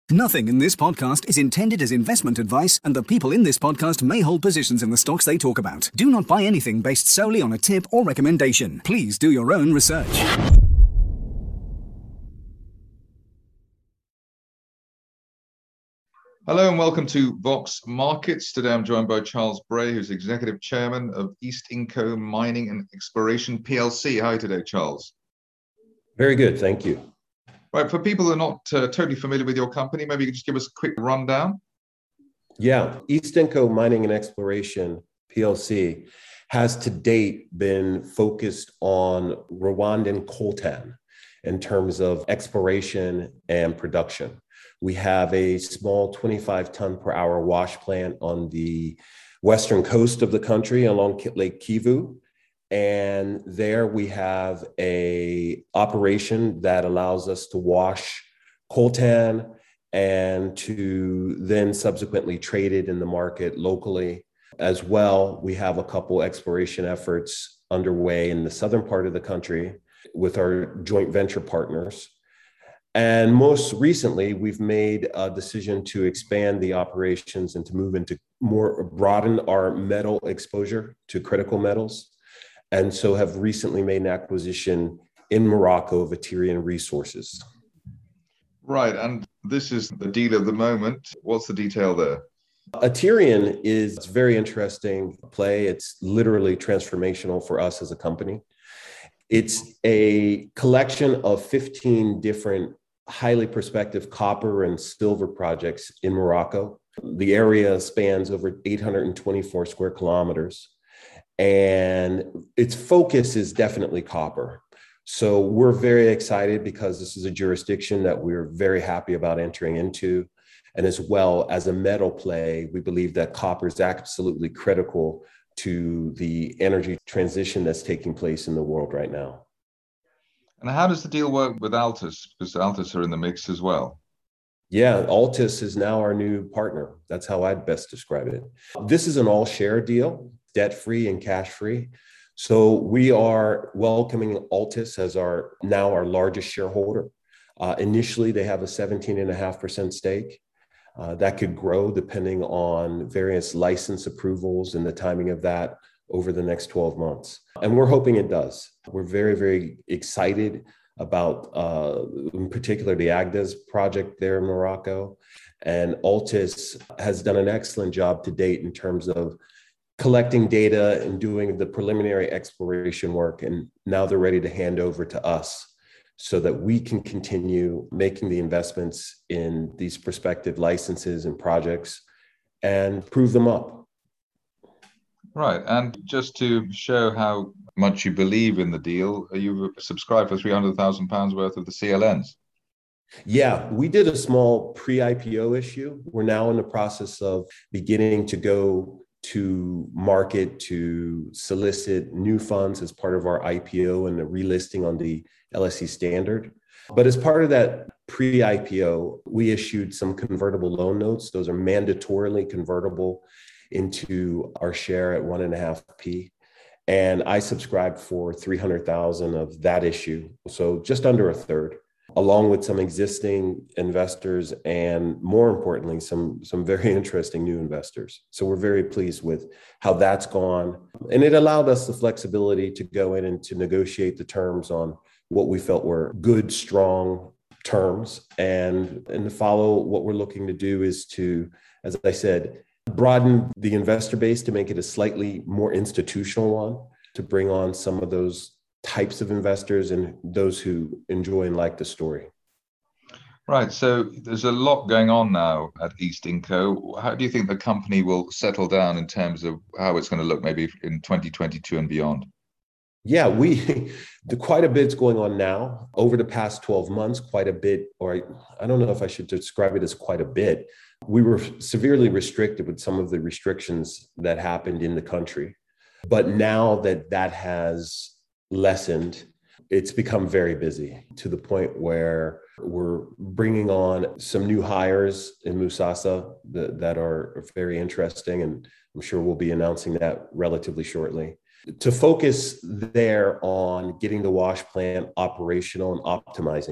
Nothing in this podcast is intended as investment advice, and the people in this podcast may hold positions in the stocks they talk about. Do not buy anything based solely on a tip or recommendation. Please do your own research. Hello and welcome to Vox Markets. Today I'm joined by Charles Bray, who's Executive Chairman of East Inco Mining and Exploration PLC. Hi today, Charles. Very good, thank you. Right, for people who are not totally familiar with your company, maybe you could just give us a quick rundown. Yeah, East Inco Mining and Exploration PLC has to date been focused on Rwandan coltan in terms of exploration and production. We have a small 25 ton per hour wash plant on the western coast of the country along Lake Kivu. And there we have a operation that allows us to wash coltan and to then subsequently trade it in the market locally. As well, we have a couple exploration efforts underway in the southern part of the country with our joint venture partners. And most recently, we've made a decision to expand the operations and to move into broaden our metal exposure to critical metals. And so have recently made an acquisition in Morocco of Aterian Resources. Right, and this is the deal of the moment. What's the detail there? Aterian is a very interesting play. It's literally transformational for us as a company. It's a collection of 15 different highly prospective copper and silver projects in Morocco. The area spans over 824 square kilometers. And its focus is definitely copper. So we're very excited because this is a jurisdiction that we're very happy about entering into. And as well as a metal play, we believe that copper is absolutely critical to the energy transition that's taking place in the world right now. And how does the deal work with Altus? Because Altus are in the mix as well. Yeah, Altus is now our new partner. That's how I'd best describe it. This is an all-share deal, debt-free and cash-free. So we are welcoming Altus as our largest shareholder. Initially, they have a 17.5% stake. That could grow depending on various license approvals and the timing of that over the next 12 months. And we're hoping it does. We're very, very excited about, in particular, the Agdes project there in Morocco. And Altus has done an excellent job to date in terms of collecting data and doing the preliminary exploration work. And now they're ready to hand over to us so that we can continue making the investments in these prospective licenses and projects and prove them up. Right. And just to show how much you believe in the deal, you subscribed for £300,000 worth of the CLNs. Yeah, we did a small pre-IPO issue. We're now in the process of beginning to go to market to solicit new funds as part of our IPO and the relisting on the LSE standard. But as part of that pre-IPO, we issued some convertible loan notes. Those are mandatorily convertible into our share at 1.5p. And I subscribed for 300,000 of that issue. So just under a third, along with some existing investors and more importantly, some very interesting new investors. So we're very pleased with how that's gone. And it allowed us the flexibility to go in and to negotiate the terms on what we felt were good, strong terms. And to follow what we're looking to do is to, as I said, broaden the investor base to make it a slightly more institutional one, to bring on some of those types of investors and those who enjoy and like the story. Right. So there's a lot going on now at East Inco. How do you think the company will settle down in terms of how it's going to look maybe in 2022 and beyond? Yeah, quite a bit's going on now. Over the past 12 months, quite a bit, or I don't know if I should describe it as quite a bit. We were severely restricted with some of the restrictions that happened in the country. But now that has lessened, it's become very busy to the point where we're bringing on some new hires in Musasa that are very interesting. And I'm sure we'll be announcing that relatively shortly. To focus there on getting the wash plant operational and optimizing it.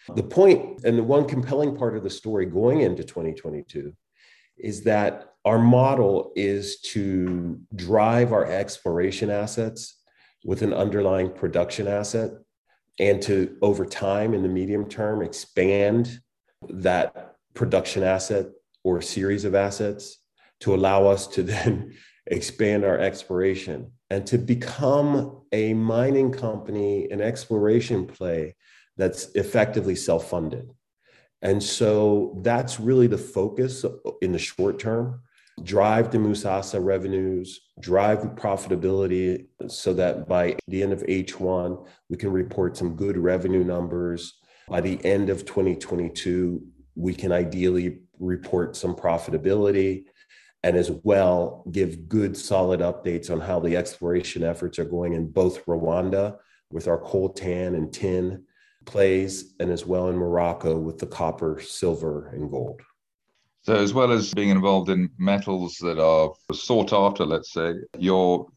The point and the one compelling part of the story going into 2022 is that our model is to drive our exploration assets with an underlying production asset and to, over time in the medium term, expand that production asset or series of assets to allow us to then expand our exploration and to become a mining company, an exploration play that's effectively self-funded. And so that's really the focus in the short term. Drive the Musasa revenues, drive profitability so that by the end of H1, we can report some good revenue numbers. By the end of 2022, we can ideally report some profitability and as well give good solid updates on how the exploration efforts are going in both Rwanda with our coltan and tin plays and as well in Morocco with the copper, silver, and gold. So as well as being involved in metals that are sought after, let's say, your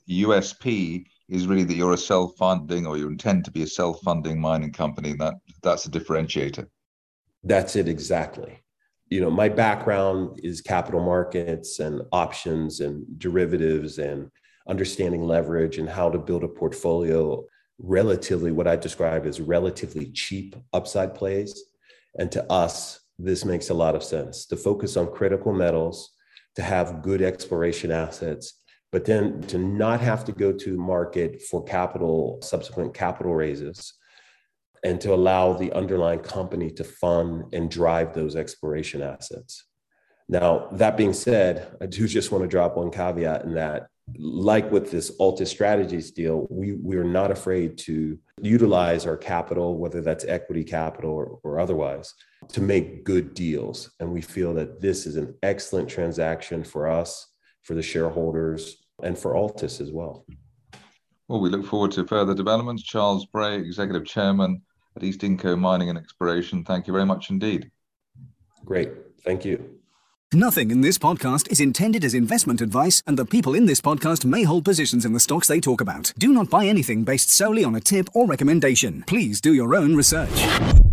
USP is really that you're a self-funding or you intend to be a self-funding mining company. That's a differentiator. That's it exactly. My background is capital markets and options and derivatives and understanding leverage and how to build a portfolio relatively, what I describe as relatively cheap upside plays. And to us, this makes a lot of sense to focus on critical metals, to have good exploration assets, but then to not have to go to market for subsequent capital raises, and to allow the underlying company to fund and drive those exploration assets. Now, that being said, I do just want to drop one caveat in that, like with this Altus Strategies deal, we are not afraid to utilize our capital, whether that's equity capital or otherwise, to make good deals. And we feel that this is an excellent transaction for us, for the shareholders, and for Altus as well. Well, we look forward to further developments. Charles Bray, Executive Chairman at East Inco Mining and Exploration. Thank you very much indeed. Great. Thank you. Nothing in this podcast is intended as investment advice, and the people in this podcast may hold positions in the stocks they talk about. Do not buy anything based solely on a tip or recommendation. Please do your own research.